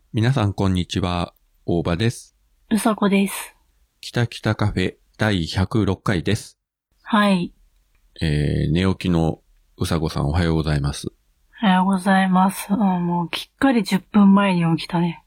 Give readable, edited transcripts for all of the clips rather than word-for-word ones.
皆さんこんにちは、大場です。 うさこです。 北北カフェ第106回です。 はい。 寝起きのうさこさんおはようございます。 おはようございます。もうきっかり10分前に起きたね。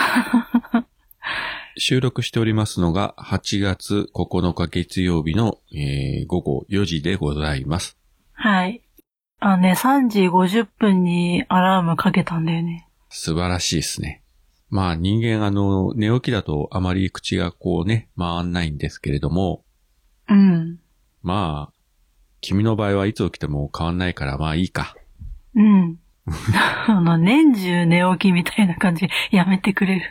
収録しておりますのが8月9日月曜日の、午後4時でございます。 はい。3時50分にアラームかけたんだよね。 素晴らしいですね。まあ人間寝起きだとあまり口がこうね、回んないんですけれども。 うん。 まあ、君の場合はいつ起きても変わんないからまあいいか。 うん。年中寝起きみたいな感じやめてくれる。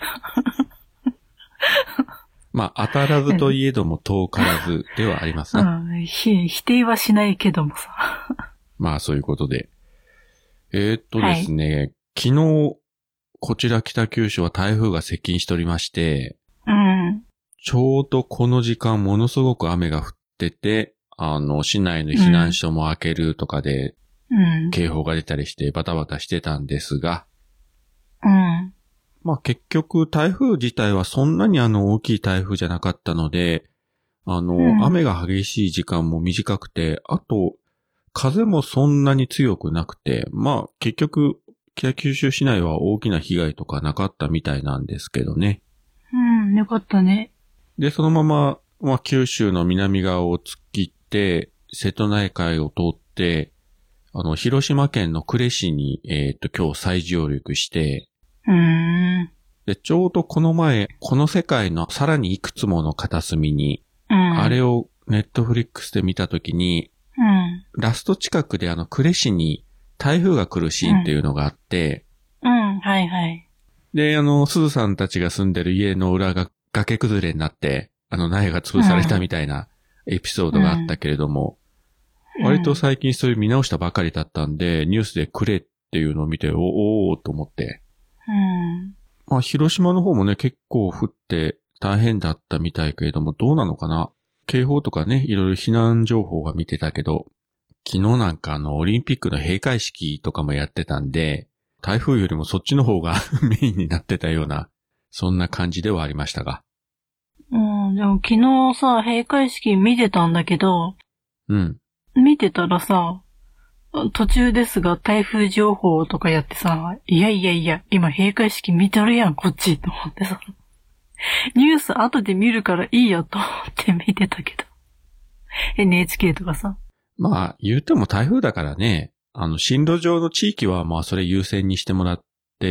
まあ当たらずといえども遠からずではありますね。 否定はしないけどもさ。 まあそういうことで。ですね、はい、昨日、こちら北九州は台風が接近しておりまして、 うん。 ちょうどこの時間ものすごく雨が降ってて、市内の避難所も開けるとかで、警報が出たりしてバタバタしてたんですが、 うん。 まあ結局台風自体はそんなに大きい台風じゃなかったので、雨が激しい時間も短くて、あと、風もそんなに強くなくて、まあ結局、北九州市内は大きな被害とかなかったみたいなんですけどね。 うん、よかったね。 で、そのまま、九州の南側を突っ切って、瀬戸内海を通って、広島県の呉市に、今日再上陸して、で、ちょうどこの前、この世界のさらにいくつもの片隅に、あれをネットフリックスで見たときに、ラスト近くで呉市に台風が来るシーンっていうのがあって、 はいはい。 で、すずさんたちが住んでる家の裏が崖崩れになって、苗が潰されたみたいなエピソードがあったけれども、割と最近それ見直したばかりだったんで、ニュースで呉っていうのを見て、おーと思って。まあ、広島の方もね、結構降って大変だったみたいけれども、どうなのかな？警報とかね、いろいろ避難情報が見てたけど、昨日なんかオリンピックの閉会式とかもやってたんで、台風よりもそっちの方がメインになってたような、そんな感じではありましたが。 でも昨日さ、閉会式見てたんだけど、見てたらさ、途中ですが台風情報とかやってさ、いや、今閉会式見てるやん、こっち、と思ってさ。ニュース後で見るからいいよと思って見てたけど。NHK とかさ。 まあ、言うても台風だからね、進路上の地域はまあそれ優先にしてもらって、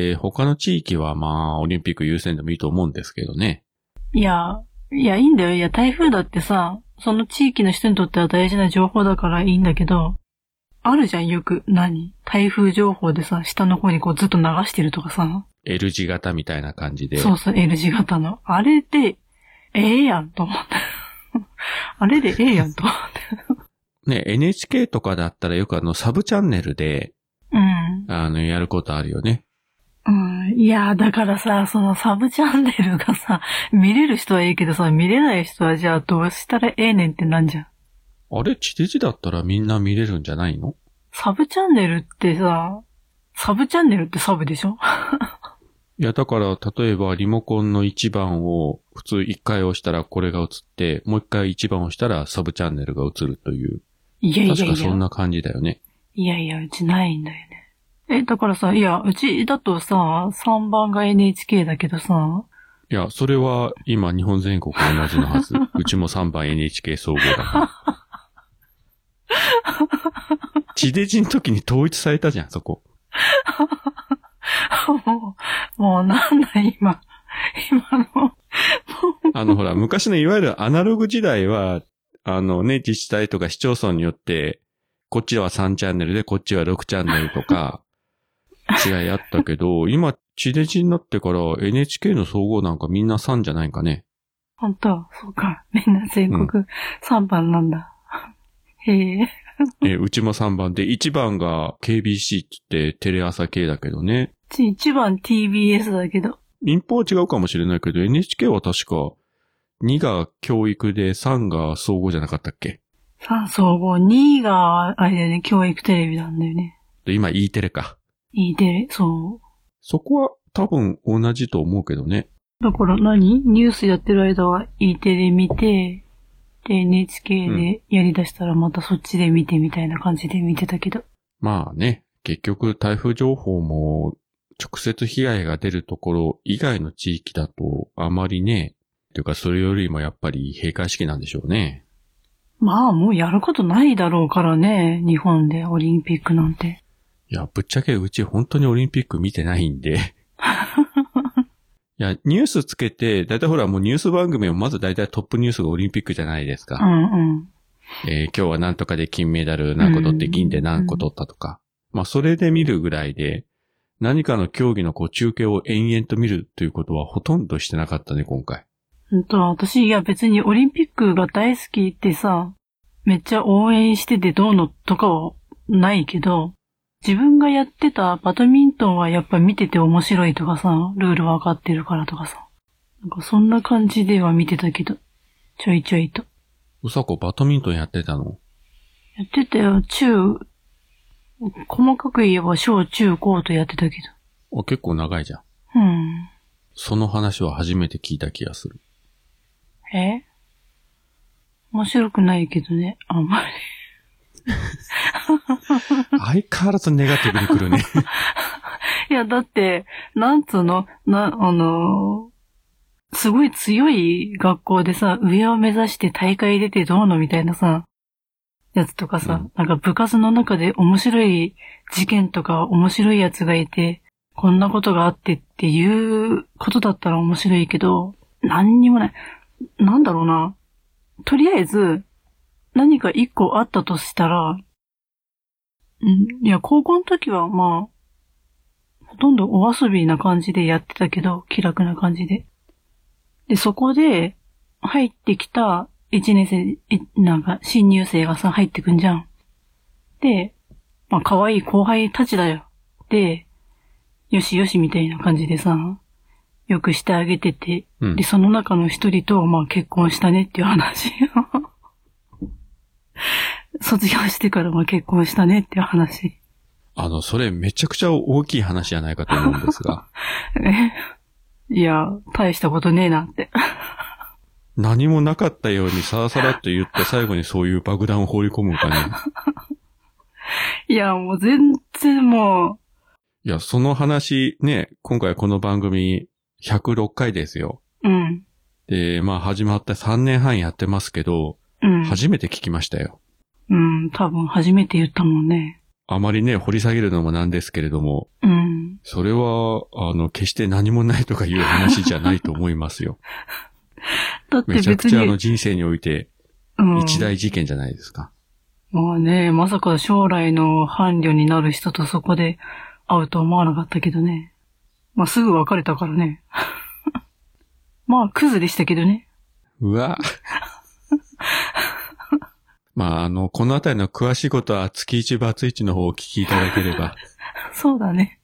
他の地域はまあオリンピック優先でもいいと思うんですけどね。 いや、いいんだよ。いや、台風だってさ、その地域の人にとっては大事な情報だからいいんだけど、あるじゃん、よく。台風情報でさ、下の方にこうずっと流してるとかさ。 L 字型みたいな感じで。 そうそう、L 字型の。あれで、やんと思って。あれでやんと思って。 ね、NHK とかだったらよくサブチャンネルで、やることあるよね。 いや、だからさ、そのサブチャンネルがさ、見れる人はいいけどさ、見れない人はじゃあどうしたらねんってなんじゃん。 あれ、地デジだったらみんな見れるんじゃないの？ サブチャンネルってさ、サブチャンネルってサブでしょいや、だから、例えばリモコンの1番を普通1回押したらこれが映って、もう1回1番押したらサブチャンネルが映るという。 いや。 確かそんな感じだよね。 いや、うちないんだよね。だからさ、うちだとさ、3番が NHK だけどさ。 いや、それは今日本全国同じのはず。うちも3番 NHK 総合だから。地デジの時に統一されたじゃん、そこ。 もうなんだ今の。ほら、昔のいわゆるアナログ時代は、自治体とか市町村によって、こっちは3チャンネルで、こっちは6チャンネルとか、違いあったけど、今、地デジになってから NHK の総合なんかみんな3じゃないんかね。 本当、そうか。みんな全国3番なんだ。へえ。 うちも3番で、1番が KBC ってテレ朝系だけどね。 1番 TBS だけど。 民放は違うかもしれないけど、NHK は確か、2が教育で3が総合じゃなかったっけ？ 3総合、2があれだよね、教育テレビなんだよね。 今 E テレか。 E テレ、そう。 そこは多分同じと思うけどね。 だからニュースやってる間は E テレ見て、で NHK でやり出したらまたそっちで見てみたいな感じで見てたけど。 まあね、結局台風情報も直接被害が出るところ以外の地域だとあまりね、というかそれよりもやっぱり閉会式なんでしょうね。 まあもうやることないだろうからね、日本でオリンピックなんて。 いや、ぶっちゃけうち本当にオリンピック見てないんで。いや、ニュースつけて、だいたいほらもうニュース番組はまずだいたいトップニュースがオリンピックじゃないですか。 うん今日は何とかで金メダル何個取って銀で何個取ったとか。まあそれで見るぐらいで、何かの競技の中継を延々と見るということはほとんどしてなかったね、今回。 私、いや別にオリンピックが大好きってさ、めっちゃ応援しててどうのとかはないけど、自分がやってたバドミントンはやっぱ見てて面白いとかさ、ルール分かってるからとかさ。なんかそんな感じでは見てたけど、ちょいちょいと。 うさこバドミントンやってたの？ やってたよ、細かく言えば小中高とやってたけど。結構長いじゃん。 うん。 その話は初めて聞いた気がする。 面白くないけどね、あんまり。 相変わらずネガティブに来るね。 いや、だって、なんつうの、すごい強い学校でさ、上を目指して大会出てどうのみたいなさ、やつとかさ、なんか部活の中で面白い事件とか面白いやつがいて、こんなことがあってっていうことだったら面白いけど、何にもない。なんだろうな。とりあえず、何か一個あったとしたら、いや、高校の時はまあ、ほとんどお遊びな感じでやってたけど、気楽な感じで。で、そこで、入ってきた一年生、なんか、新入生がさ、入ってくんじゃん。で、まあ、可愛い後輩たちだよ。で、よしよしみたいな感じでさ、よくしてあげてて、で、その中の一人と、まあ、結婚したねっていう話。卒業してからまあ結婚したねっていう話。 それめちゃくちゃ大きい話じゃないかと思うんですが。 いや、大したことねえなって。 何もなかったようにさらさらっと言って最後にそういう爆弾を放り込むかね。 いや、もう全然もう。いや、その話ね、今回この番組106回ですよ。 うん。 で、まあ始まって3年半やってますけど、初めて聞きましたよ。 多分初めて言ったもんね。 あまりね、掘り下げるのもなんですけれども、それは、決して何もないとかいう話じゃないと思いますよ。 だって別に。 めちゃくちゃ人生において、一大事件じゃないですか。 まあね、まさか将来の伴侶になる人とそこで会うと思わなかったけどね。まあすぐ別れたからね。まあクズでしたけどね。 うわ。まあこのあたりの詳しいことは月1バツ1の方をお聞きいただければ。 そうだね。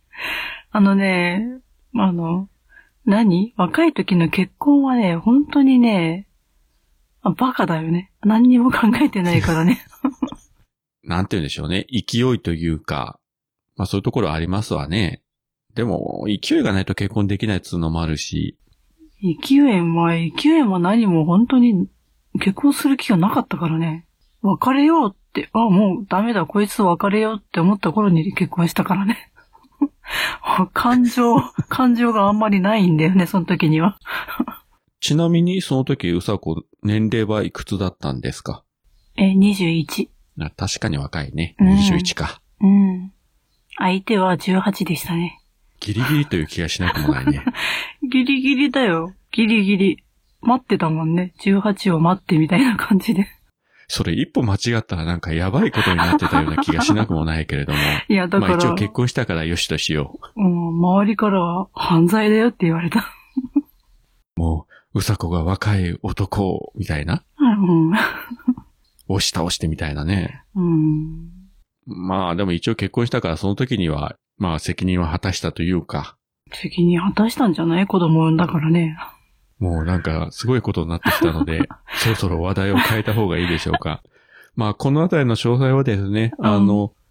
若い時の結婚はね、本当にね、バカだよね。何にも考えてないからね。 なんて言うんでしょうね。勢いというか、まあそういうところありますわね。でも、勢いがないと結婚できないっていうのもあるし。 勢いも何も本当に結婚する気がなかったからね。別れようって、もうダメだ、こいつと別れようって思った頃に結婚したからね。感情があんまりないんだよね、その時には。 ちなみに、その時、うさこ、年齢はいくつだったんですか ？21。 確かに若いね。21か。 相手は18でしたね。 ギリギリという気がしなくもないね。 ギリギリだよ。ギリギリ。待ってたもんね。18を待ってみたいな感じで。 それ一歩間違ったらなんかやばいことになってたような気がしなくもないけれども。 いや、だから。 まあ一応結婚したからよしとしよう。周りからは犯罪だよって言われた。 もう、うさこが若い男、みたいな。押し倒してみたいなね。まあでも一応結婚したからその時には、まあ責任は果たしたというか。 責任果たしたんじゃない？子供産んだからね。 もうなんかすごいことになってきたので、そろそろ話題を変えた方がいいでしょうか。まあこのあたりの詳細はですね、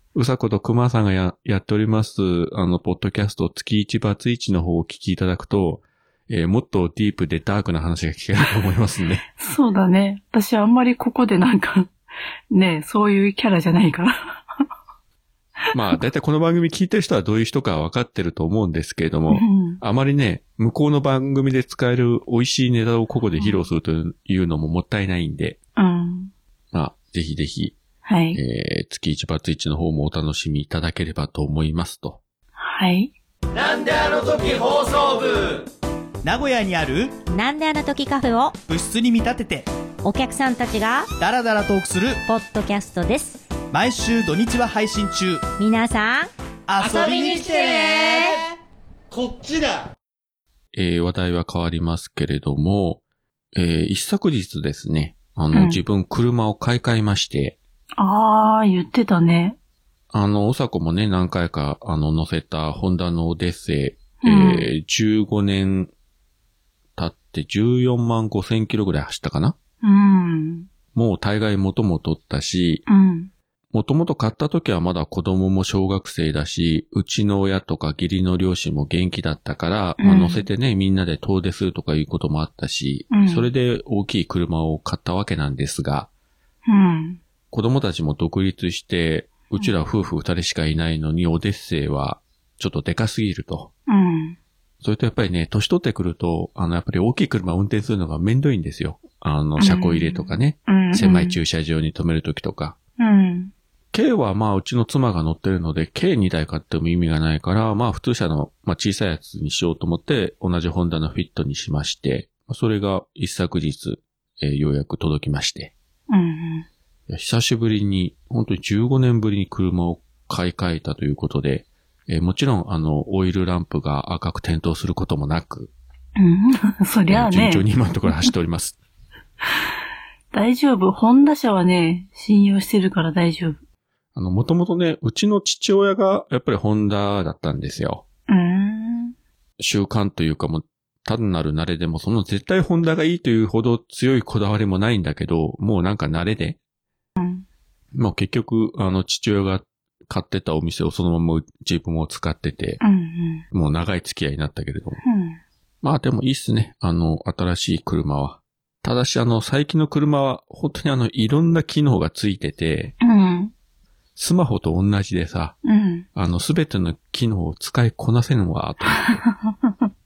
うさことくまさんがやっております、ポッドキャスト月1バツ1の方をお聞きいただくと、もっとディープでダークな話が聞けると思いますね。 そうだね。私あんまりここでなんか、ね、そういうキャラじゃないから。 まあ、だいたいこの番組聞いてる人はどういう人か分かってると思うんですけれども、あまりね、向こうの番組で使える美味しいネタをここで披露するというのももったいないんで、まあ、ぜひぜひ、 はい。 月1バツ1の方もお楽しみいただければと思いますと。 はい。 なんであの時放送部、 名古屋にあるなんであの時カフェを部室に見立ててお客さんたちがダラダラトークするポッドキャストです。 毎週土日は配信中。 皆さん遊びに来てね。 こっちだ。 話題は変わりますけれども、一昨日ですね、自分車を買い替えまして。 あー、言ってたね。 おさこもね、何回か、乗せたホンダのオデッセイ、15年経って14万5千キロぐらい走ったかな。もう大概元も取ったし、もともと買った時はまだ子供も小学生だし、うちの親とか義理の両親も元気だったから、乗せてね、みんなで遠出するとかいうこともあったし、それで大きい車を買ったわけなんですが、子供たちも独立して、うちら夫婦二人しかいないのに、オデッセイはちょっとでかすぎると。それとやっぱりね、年取ってくると、やっぱり大きい車を運転するのがめんどいんですよ。車庫入れとかね、狭い駐車場に止めるときとか。K はまあうちの妻が乗ってるので K2 台買っても意味がないから、まあ普通車の、まあ、小さいやつにしようと思って同じホンダのフィットにしまして、それが一昨日、ようやく届きまして。久しぶりに、本当に15年ぶりに車を買い替えたということで、もちろんオイルランプが赤く点灯することもなく、 そりゃあね。 順調に今のところ走っております。 大丈夫。ホンダ車はね、信用してるから大丈夫。 もともとね、うちの父親がやっぱりホンダだったんですよ。習慣というかもう単なる慣れでもその絶対ホンダがいいというほど強いこだわりもないんだけど、もうなんか慣れで。もう結局、父親が買ってたお店をそのまま自分も使ってて、もう長い付き合いになったけれども。まあでもいいっすね。新しい車は。ただし最近の車は本当にいろんな機能がついてて、スマホと同じでさ、すべての機能を使いこなせんわ、と思って。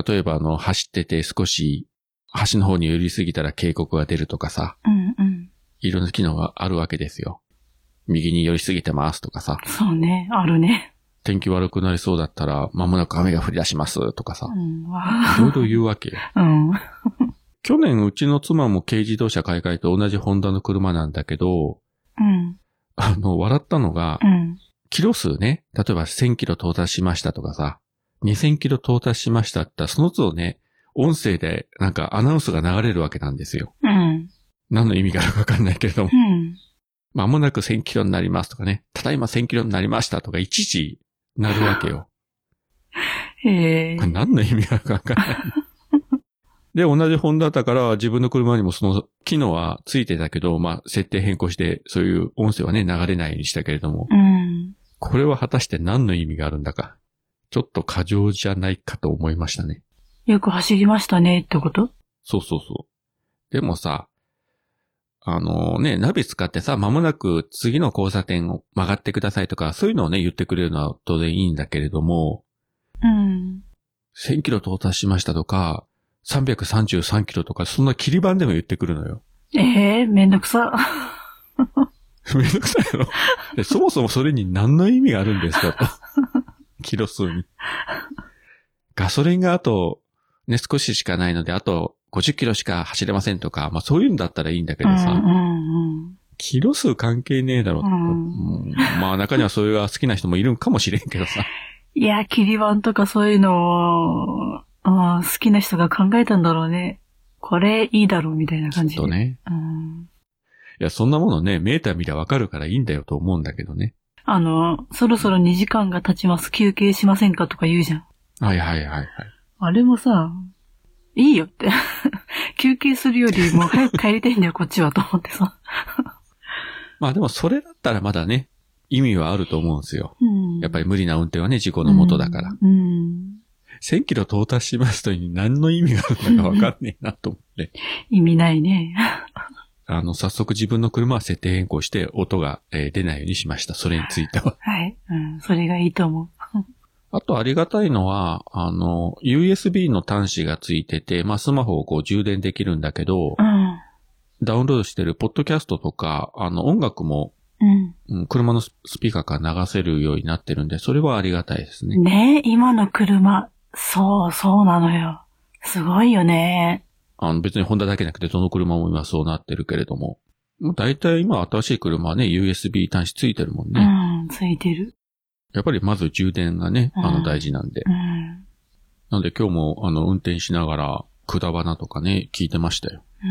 例えば走ってて少し橋の方に寄りすぎたら警告が出るとかさ、いろんな機能があるわけですよ。右に寄りすぎてますとかさ。 そうね、あるね。 天気悪くなりそうだったら間もなく雨が降り出しますとかさ。いろいろ言うわけよ。去年うちの妻も軽自動車買い替えと同じホンダの車なんだけど、笑ったのが、キロ数ね、例えば1000キロ到達しましたとかさ、2000キロ到達しましたって言ったら、その都度ね、音声でなんかアナウンスが流れるわけなんですよ。何の意味があるかわかんないけれども。間もなく1000キロになりますとかね、ただいま1000キロになりましたとか、いちいちなるわけよ。何の意味があるかわかんない。で、同じホンダだったから自分の車にもその機能はついてたけど、まあ、設定変更してそういう音声はね、流れないようにしたけれども、これは果たして何の意味があるんだか、ちょっと過剰じゃないかと思いましたね。 よく走りましたねってこと？ そうそうそう。でもさ、ナビ使ってさ、間もなく次の交差点を曲がってくださいとか、そういうのをね、言ってくれるのは当然いいんだけれども、1000キロ到達しましたとか、333キロとか、そんな切り板でも言ってくるのよ。 めんどくさ。 めんどくさいの。そもそもそれに何の意味があるんですかと。キロ数に。ガソリンがあと、ね、少ししかないので、あと50キロしか走れませんとか、まあそういうんだったらいいんだけどさ、キロ数関係ねえだろ、まあ中にはそれが好きな人もいるかもしれんけどさ。 いや、切り板とかそういうのを、好きな人が考えたんだろうね。これいいだろうみたいな感じで。 きっとね。いや、そんなものね、メーター見りゃわかるからいいんだよと思うんだけどね。 そろそろ2時間が経ちます。休憩しませんかとか言うじゃん。 はいはいはいはい。 あれもさ、いいよって。休憩するよりも早く帰りたいんだよ、こっちはと思ってさ。 まあでもそれだったらまだね、意味はあると思うんですよ。 うん、 やっぱり無理な運転はね、事故のもとだから。 うん。 1000キロ到達しますとに何の意味があるのかわかんねえなと思って。 意味ないね。 早速自分の車は設定変更して音が、出ないようにしました。それについては。 はい。うん。それがいいと思う。 あとありがたいのは、USB の端子がついてて、まあスマホをこう充電できるんだけど、 うん、 ダウンロードしてるポッドキャストとか、音楽も、 うん、 車のスピーカーから流せるようになってるんで、それはありがたいですね。 ねえ、今の車、そうなのよ。すごいよね。 別にホンダだけじゃなくてどの車も今そうなってるけれども。もう大体今新しい車はね、USB 端子ついてるもんね。 うん、ついてる。 やっぱりまず充電がね、大事なんで。 うん。 なんで今日も運転しながら、くだばなとかね、聞いてましたよ。 うん。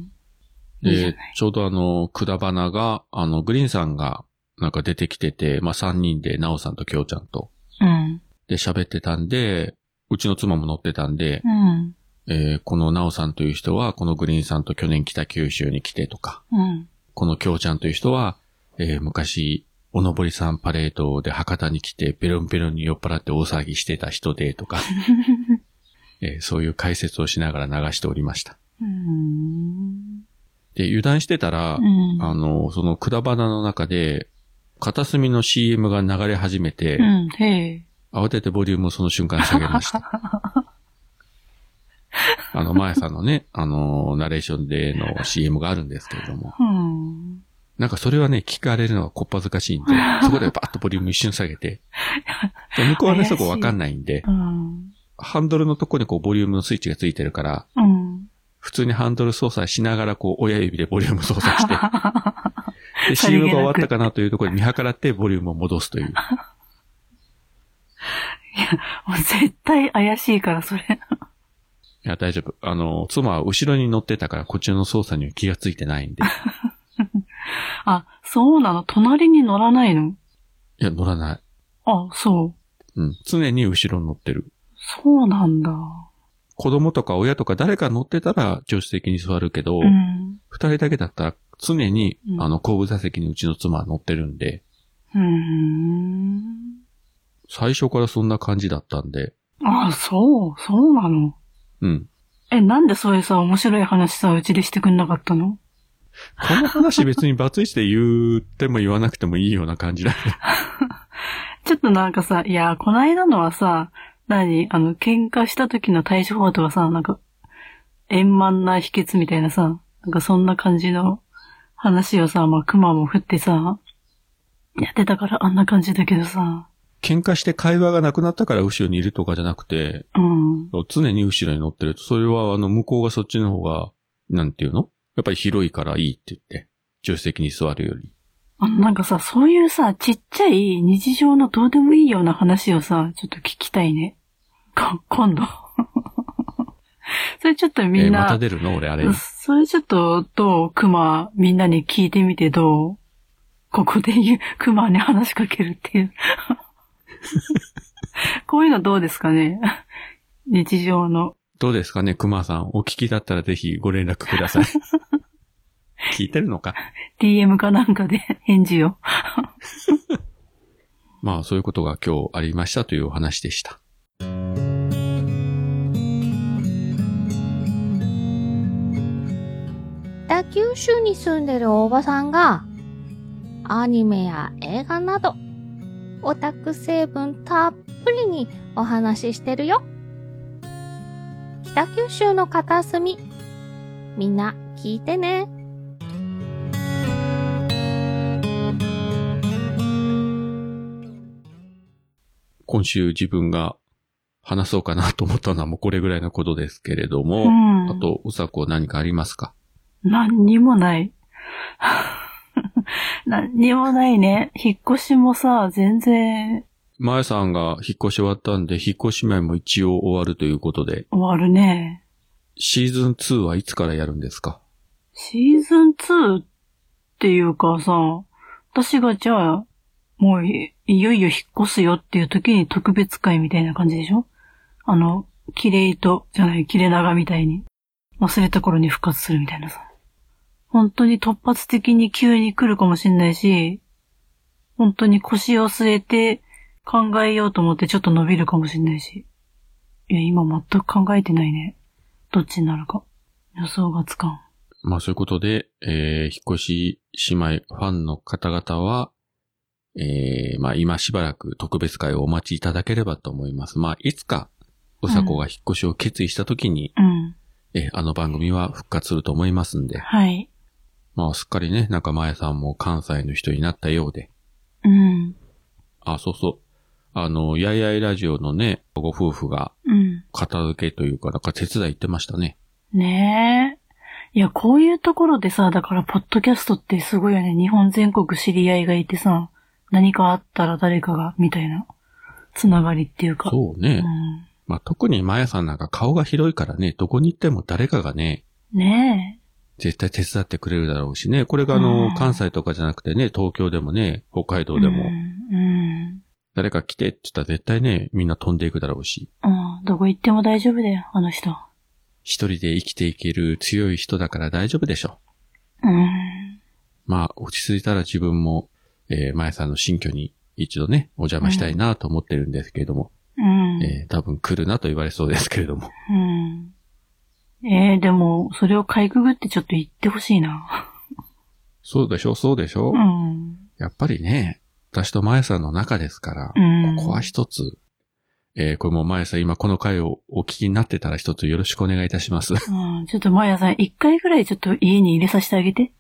で、ちょうどくだばなが、グリーンさんがなんか出てきてて、まあ3人で、なおさんときょうちゃんと。 うん。 で、喋ってたんで、うちの妻も乗ってたんで、 うん。 このなおさんという人は、このグリーンさんと去年来た九州に来てとか、 うん。このきょうちゃんという人は、昔、おのぼりさんパレードで博多に来て、ペロンペロンに酔っ払って大騒ぎしてた人でとか、そういう解説をしながら流しておりました。で、油断してたら、そのくだばなの中で、片隅の CM が流れ始めて、慌ててボリュームをその瞬間下げました。まやさんのね、ナレーションでの CM があるんですけれども。なんかそれはね、聞かれるのがこっぱずかしいんで、そこでバッとボリューム一瞬下げて、向こうはね、そこわかんないんで、ハンドルのとこにこうボリュームのスイッチがついてるから、普通にハンドル操作しながらこう親指でボリューム操作して、で、CM が終わったかなというところで見計らってボリュームを戻すという。いや、 もう絶対怪しいから、それ。 いや、大丈夫。妻は後ろに乗ってたからこっちの操作には気がついてないんで。 あ、そうなの？隣に乗らないの？ いや、乗らない。 あ、そう。 うん。常に後ろに乗ってる。 そうなんだ。 子供とか親とか誰か乗ってたら助手席に座るけど、二人だけだったら常に、後部座席にうちの妻は乗ってるんで。最初からそんな感じだったんで。 あ、そうなの。 うん。 なんでそういうさ、面白い話さ、うちでしてくんなかったの？ この話別にバツイチで言っても言わなくてもいいような感じだね。 ちょっとなんかさ、いや、この間のはさ、喧嘩した時の対処法とかさ、なんか、円満な秘訣みたいなさ、なんかそんな感じの話をさ、まあ、熊も振ってさ、やってたからあんな感じだけどさ。 喧嘩して会話がなくなったから後ろにいるとかじゃなくて、常に後ろに乗ってると、それは向こうがそっちの方が、なんていうの？やっぱり広いからいいって言って、助手席に座るより。 なんかさ、そういうさ、ちっちゃい日常のどうでもいいような話をさ、ちょっと聞きたいね。今度。それちょっとみんな。 また出るの俺あれ。 それちょっと、熊、みんなに聞いてみてどう？ここで熊に話しかけるっていう。こういうのどうですかね？日常の。 どうですかね、熊さん。お聞きだったらぜひご連絡ください。聞いてるのか？ DM かなんかで返事を。 まあそういうことが今日ありましたというお話でした。 北九州に住んでるおばさんがアニメや映画などオタク成分たっぷりにお話ししてるよ。北九州の片隅、みんな聞いてね。 今週自分が話そうかなと思ったのはもうこれぐらいのことですけれども、あと、うさこ何かありますか？ 何にもない。何にもないね。引っ越しもさ、全然。 まやさんが引っ越し終わったんで、引っ越し前も一応終わるということで。 終わるね。 シーズン2はいつからやるんですか？ シーズン2っていうかさ、私がじゃあ、もういよいよ引っ越すよっていう時に特別会みたいな感じでしょ？切れ長みたいに忘れた頃に復活するみたいなさ。 本当に突発的に急に来るかもしれないし、本当に腰を据えて考えようと思ってちょっと伸びるかもしれないし。いや、今全く考えてないね。どっちになるか。予想がつかん。 まあそういうことで、引っ越し姉妹ファンの方々は、まあ今しばらく特別会をお待ちいただければと思います。まあいつか、うさこが引っ越しを決意したときに、あの番組は復活すると思いますんで。 はい。 まあすっかりね、なんかまやさんも関西の人になったようで。あ、そうそう。やいやいラジオのね、ご夫婦が、片付けというか、なんか手伝い行ってましたね。 ねえ。いや、こういうところでさ、だから、ポッドキャストってすごいよね。日本全国知り合いがいてさ、何かあったら誰かが、みたいな、つながりっていうか。 そうね。まあ、特にまやさんなんか顔が広いからね、どこに行っても誰かがね、 ねえ。 絶対手伝ってくれるだろうしね。これが関西とかじゃなくてね、東京でもね、北海道でも、誰か来てって言ったら絶対ね、みんな飛んでいくだろうし。 どこ行っても大丈夫だよ、あの人。 一人で生きていける強い人だから大丈夫でしょ。まあ、落ち着いたら自分も、まやさんの新居に一度ね、お邪魔したいなと思ってるんですけれども。多分来るなと言われそうですけれども。 でも、それをかいくぐってちょっと言ってほしいな。 そうでしょ、そうでしょ。やっぱりね、私とまやさんの中ですから、ここは一つ、これもまやさん今この回をお聞きになってたら一つよろしくお願いいたします。 ちょっとまやさん一回ぐらいちょっと家に入れさせてあげて。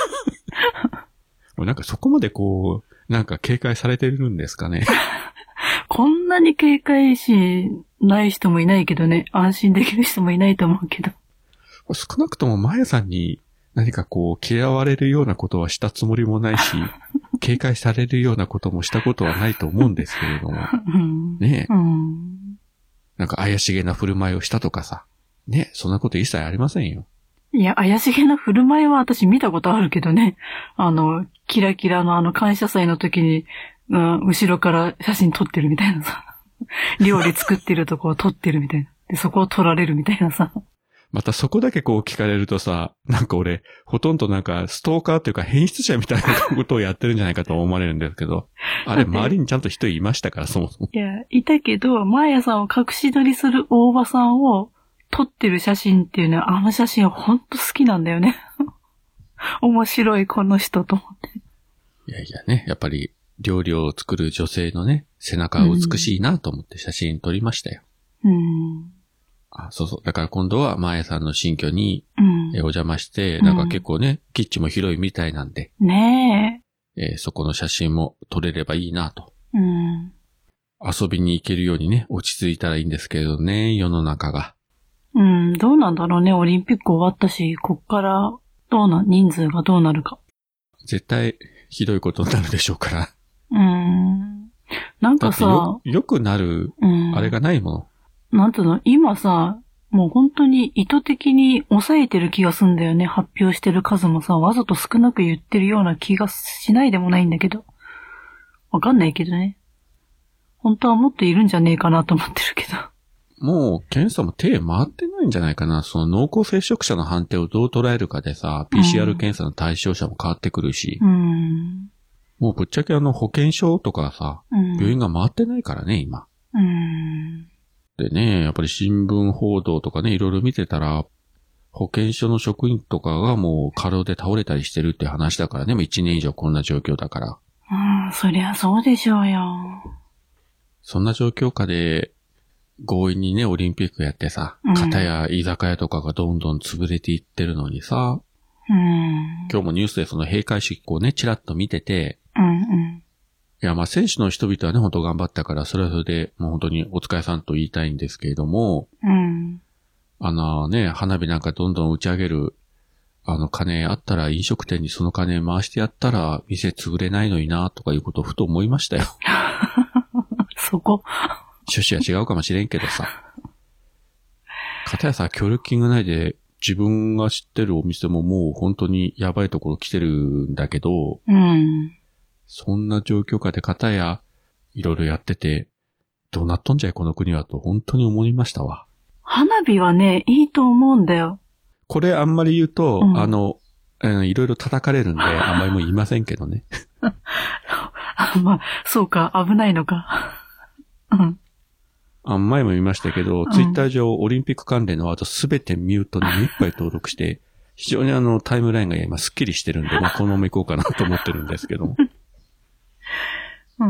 もうなんかそこまでこう、なんか警戒されてるんですかね。 こんなに警戒心ない人もいないけどね、安心できる人もいないと思うけど。 少なくともまやさんに何かこう嫌われるようなことはしたつもりもないし、警戒されるようなこともしたことはないと思うんですけれども。ねえ。なんか怪しげな振る舞いをしたとかさ。ね、そんなこと一切ありませんよ。 いや、怪しげな振る舞いは私見たことあるけどね。キラキラの感謝祭の時に、後ろから写真撮ってるみたいなさ。料理作ってるとこを撮ってるみたいな。で、そこを撮られるみたいなさ。 またそこだけこう聞かれるとさ、なんか俺、ほとんどなんかストーカーというか変質者みたいなことをやってるんじゃないかと思われるんですけど、あれ周りにちゃんと人いましたから、そもそも。 いや、いたけど、マーヤさんを隠し撮りする大場さんを撮ってる写真っていうのは、あの写真ほんと好きなんだよね。面白い、この人と思って。 いやいやね、やっぱり料理を作る女性のね、背中が美しいなと思って写真撮りましたよ。あ、そうそう。だから今度は、まやさんの新居に、お邪魔して、なんか結構ね、キッチンも広いみたいなんで。 ねそこの写真も撮れればいいなと。遊びに行けるようにね、落ち着いたらいいんですけどね、世の中が。 どうなんだろうね、オリンピック終わったし、こっから、人数がどうなるか。 絶対、ひどいことになるでしょうから。 なんかさ、 よくなる、あれがないもの。 なんていうの、今さ、もう本当に意図的に抑えてる気がすんだよね。発表してる数もさ、わざと少なく言ってるような気がしないでもないんだけど。わかんないけどね。本当はもっといるんじゃねえかなと思ってるけど。 もう、検査も手回ってないんじゃないかな。その濃厚接触者の判定をどう捉えるかでさ、PCR 検査の対象者も変わってくるし。もうぶっちゃけ保健所とかさ、病院が回ってないからね、今。でね、やっぱり新聞報道とかね、いろいろ見てたら、保健所の職員とかがもう過労で倒れたりしてるって話だからね、もう1年以上こんな状況だから。 そりゃそうでしょうよ。 そんな状況下で、強引にね、オリンピックやってさ、片や居酒屋とかがどんどん潰れていってるのにさ、今日もニュースでその閉会式をね、ちらっと見てて、いや、まあ、選手の人々はね、本当頑張ったから、それはそれで、もう本当にお疲れさんと言いたいんですけれども、花火なんかどんどん打ち上げる、金あったら飲食店にその金回してやったら、店潰れないのにな、とかいうことをふと思いましたよ。 そこ趣旨は違うかもしれんけどさ。片やさ、協力金がないで、自分が知ってるお店ももう本当にやばいところ来てるんだけど、そんな状況下で片やいろいろやってて、どうなっとんじゃいこの国はと本当に思いましたわ。 花火はね、いいと思うんだよ。 これあんまり言うと、 いろいろ叩かれるんで、あんまりもう言いませんけどね。 まあ、そうか、危ないのか。うん。 前も言いましたけど、ツイッター上オリンピック関連のワードすべてミュートにいっぱい登録して、非常にタイムラインが今スッキリしてるんで、まあこのまま行こうかなと思ってるんですけども。 うん。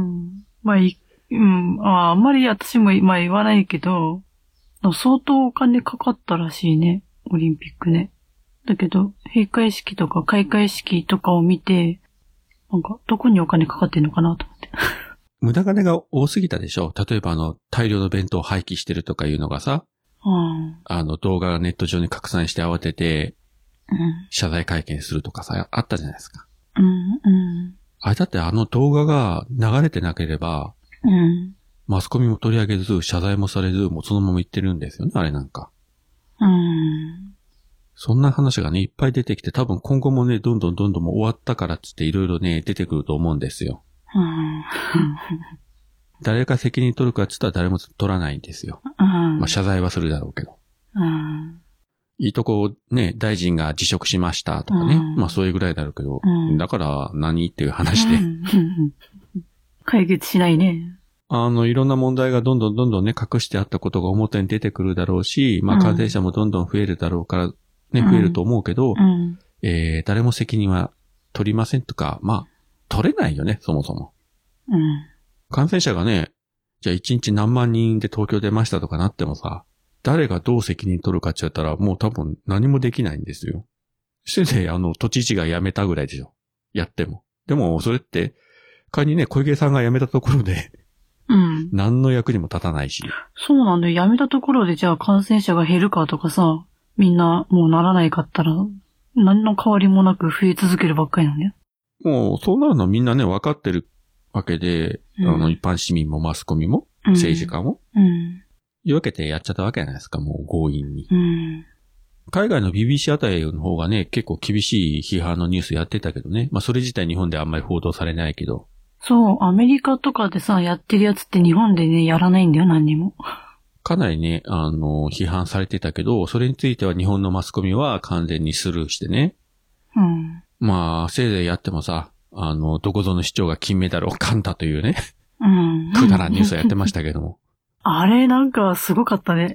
まあ、あんまり私も、まあ言わないけど、相当お金かかったらしいね、オリンピックね。だけど、閉会式とか開会式とかを見て、なんか、どこにお金かかってんのかなと思って。 無駄金が多すぎたでしょ。例えば大量の弁当を廃棄してるとかいうのがさ、動画がネット上に拡散して慌てて、謝罪会見するとかさ、あったじゃないですか。あれだって動画が流れてなければ、マスコミも取り上げず、謝罪もされず、もうそのまま言ってるんですよね、あれなんか。そんな話がね、いっぱい出てきて、多分今後もね、どんどんもう終わったからっつっていろいろね、出てくると思うんですよ。誰が責任取るかっつったら誰も取らないんですよ。まあ謝罪はするだろうけど。いいとこね、大臣が辞職しましたとかね。まあそういうぐらいだろうけど、だから何っていう話で。 解決しないね。 いろんな問題がどんどんね、隠してあったことが表に出てくるだろうし、まあ感染者もどんどん増えるだろうからね、増えると思うけど、誰も責任は取りませんとか、まあ、取れないよね、そもそも。感染者がね、じゃあ1日何万人で東京出ましたとかなってもさ、誰がどう責任取るかって言ったらもう多分何もできないんですよ。せいぜい都知事が辞めたぐらいでしょ。やっても。でもそれって、仮にね、小池さんが辞めたところで、何の役にも立たないし。 そうなんだよ。辞めたところでじゃあ感染者が減るかとかさ、みんなもうならないかったら、何の変わりもなく増え続けるばっかりなんだよ。 もうそうなるのはみんなね、分かってるわけで、一般市民もマスコミも、政治家も、いうわけでやっちゃったわけじゃないですか、もう強引に。海外の BBC あたりの方がね、結構厳しい批判のニュースやってたけどね。まあそれ自体日本であんまり報道されないけど。 そう、アメリカとかでさ、やってるやつって日本でね、やらないんだよ、何にも。 かなりね、批判されてたけど、それについては日本のマスコミは完全にスルーしてね。まあ、せいぜいやってもさ、どこぞの市長が金メダルを噛んだというね。くだらんニュースやってましたけども。 あれ、なんか、すごかったね。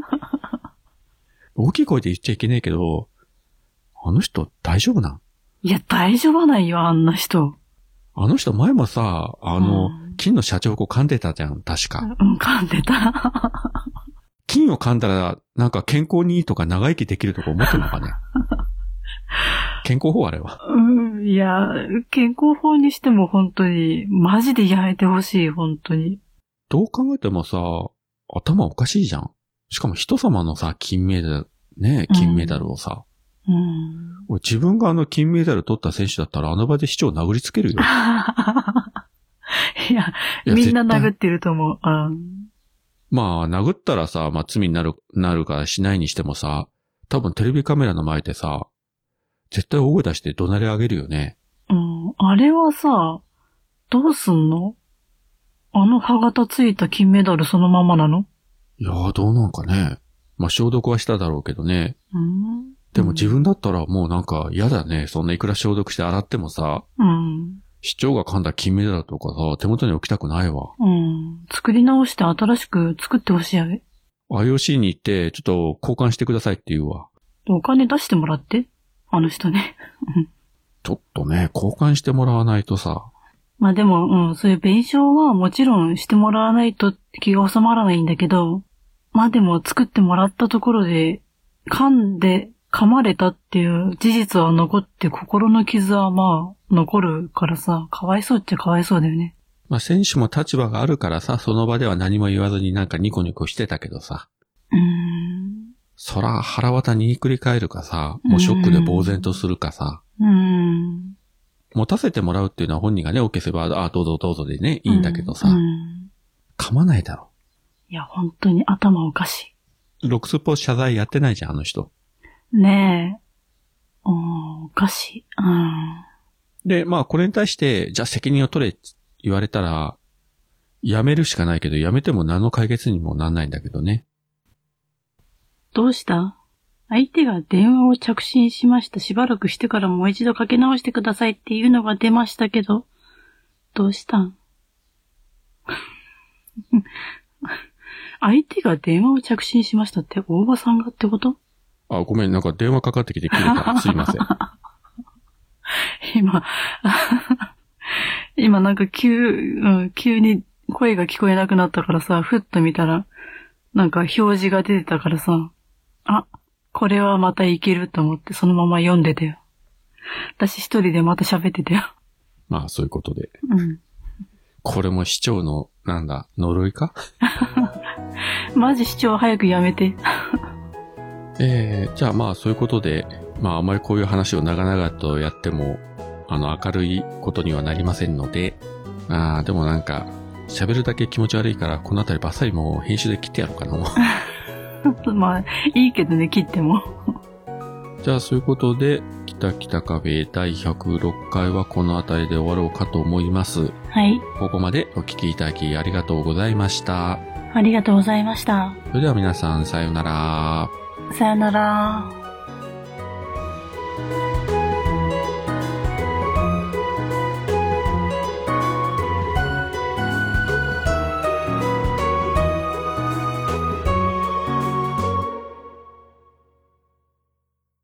大きい声で言っちゃいけないけど、あの人大丈夫なん？ いや、大丈夫ないよ、あんな人。 あの人前もさ、金の社長を噛んでたじゃん、確か。 噛んでた。 金を噛んだら、なんか健康にいいとか長生きできるとか思ってるのかね。健康法あれは。 いや、健康法にしても本当に、マジでやめてほしい、本当に。 どう考えてもさ、頭おかしいじゃん。しかも人様のさ、金メダルをさ。俺自分が金メダル取った選手だったらあの場で市長殴りつけるよ。 いや、みんな殴ってると思う。 まあ、殴ったらさ、まあ罪になるからしないにしてもさ、多分テレビカメラの前でさ、絶対大声出して怒鳴り上げるよね。 あれはさ、どうすんの？歯型ついた金メダルそのままなの？ いやー、どうなんかね。まあ、消毒はしただろうけどね。でも自分だったらもうなんか嫌だね。そんないくら消毒して洗ってもさ、市長が噛んだ金メダルとかさ、手元に置きたくないわ。 作り直して新しく作ってほしいやべ。 IOC に行って、ちょっと交換してくださいって言うわ。 お金出してもらって。あの人ね。 ちょっとね、交換してもらわないとさ。 まあでも、そういう弁償はもちろんしてもらわないと気が収まらないんだけど、まあでも作ってもらったところで、噛まれたっていう事実は残って心の傷はまあ残るからさ、かわいそうっちゃかわいそうだよね。 まあ選手も立場があるからさ、その場では何も言わずになんかニコニコしてたけどさ。そら腹渡にひっくり返るかさ、もうショックで呆然とするかさ。持たせてもらうっていうのは本人がね、OKすれば、どうぞどうぞでね、いいんだけどさ。噛まないだろ。 いや、本当に頭おかしい。ロックスポ謝罪やってないじゃん、あの人。 ねえ。おかしい。 で、まあこれに対して、じゃあ責任を取れって言われたら、やめるしかないけど、やめても何の解決にもなんないんだけどね。 どうした？ 相手が電話を着信しました。しばらくしてからもう一度かけ直してくださいっていうのが出ましたけど、どうしたん？相手が電話を着信しましたって大場さんがってこと？ あ、ごめん、なんか電話かかってきて切れた。すいません。 今なんか急に声が聞こえなくなったからさ、ふっと見たら、なんか表示が出てたからさ、あ、これはまたいけると思ってそのまま読んでたよ。私一人でまた喋ってたよ。 まあそういうことで。 うん。 これも市長の、呪いかマジ市長早くやめて。 じゃあまあそういうことで、まああまりこういう話を長々とやっても、明るいことにはなりませんので、でもなんか、喋るだけ気持ち悪いから、このあたりバッサリもう編集で切ってやろうかな。 まあ、いいけどね、切っても。 じゃあそういうことで、北北カフェ第106回はこのあたりで終わろうかと思います。 はい。 ここまでお聞きいただきありがとうございました。 ありがとうございました。 それでは皆さん、さようなら。 さようなら。